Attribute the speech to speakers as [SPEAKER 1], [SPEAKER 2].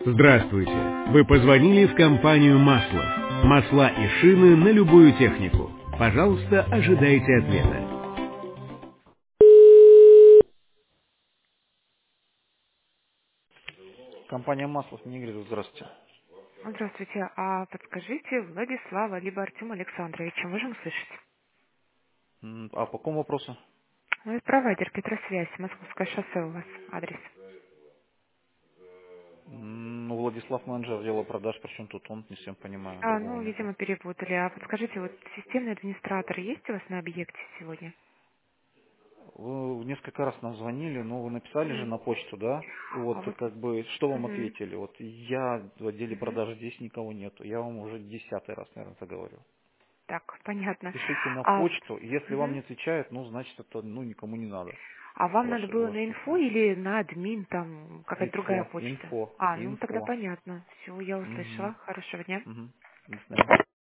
[SPEAKER 1] Здравствуйте. Вы позвонили в компанию «Маслов». Масла и шины на любую технику. Пожалуйста, ожидайте ответа. Компания «Маслов», не говорит, здравствуйте.
[SPEAKER 2] Здравствуйте. А подскажите, Владислава либо Артема Александровича можем слышать?
[SPEAKER 1] А по какому вопросу?
[SPEAKER 2] Мы провайдер Петросвязь, Московское шоссе у вас адрес.
[SPEAKER 1] Ну, Владислав менеджер отдела продаж, причем тут он, не всем понимаю, другого
[SPEAKER 2] Ну,
[SPEAKER 1] нету.
[SPEAKER 2] видимо, перепутали. А подскажите, вот системный администратор есть у вас на объекте сегодня?
[SPEAKER 1] Вы несколько раз нам звонили, но вы написали же
[SPEAKER 2] Мгм.
[SPEAKER 1] на почту, да? И вот
[SPEAKER 2] А вот...
[SPEAKER 1] как бы, что вам
[SPEAKER 2] Мгм.
[SPEAKER 1] ответили? Вот я в отделе
[SPEAKER 2] Мгм.
[SPEAKER 1] продаж здесь никого нету. Я вам уже 10-й раз, наверное, это говорю.
[SPEAKER 2] Так, понятно.
[SPEAKER 1] Пишите на
[SPEAKER 2] А,
[SPEAKER 1] почту, если вам не
[SPEAKER 2] мгм.
[SPEAKER 1] отвечают, ну, значит, это, ну, никому не надо.
[SPEAKER 2] А вам надо
[SPEAKER 1] Ваша,
[SPEAKER 2] было
[SPEAKER 1] ваша
[SPEAKER 2] на инфо
[SPEAKER 1] компания.
[SPEAKER 2] или на админ, там какая-то другая
[SPEAKER 1] Инфо,
[SPEAKER 2] почта?
[SPEAKER 1] инфо,
[SPEAKER 2] Ну тогда
[SPEAKER 1] инфо.
[SPEAKER 2] понятно. Все, я услышала.
[SPEAKER 1] Угу.
[SPEAKER 2] Хорошего дня.
[SPEAKER 1] Угу. До свидания.